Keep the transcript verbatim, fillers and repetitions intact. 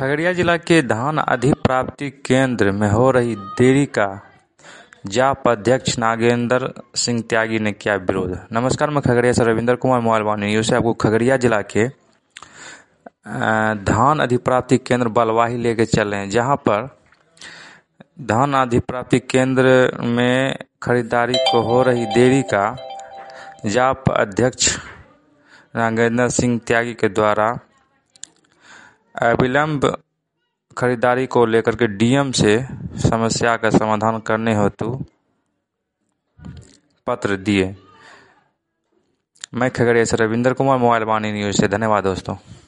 खगड़िया जिला के धान अधिप्राप्ति केंद्र में हो रही देरी का जाप अध्यक्ष नागेंद्र सिंह त्यागी ने किया विरोध। नमस्कार, मैं खगड़िया से रविंद्र कुमार मोबाइल वाणी न्यूज से आपको खगड़िया जिला के धान अधिप्राप्ति केंद्र बलवाही लेके चल रहे हैं, जहां पर धान अधिप्राप्ति केंद्र में खरीदारी को हो रही देरी का जाप अध्यक्ष नागेंद्र सिंह त्यागी के द्वारा अविलंब खरीदारी को लेकर के डीएम से समस्या का समाधान करने हेतु पत्र दिए। मैं खगड़िया से रविंद्र कुमार मोबाइल वाणी न्यूज से। धन्यवाद दोस्तों।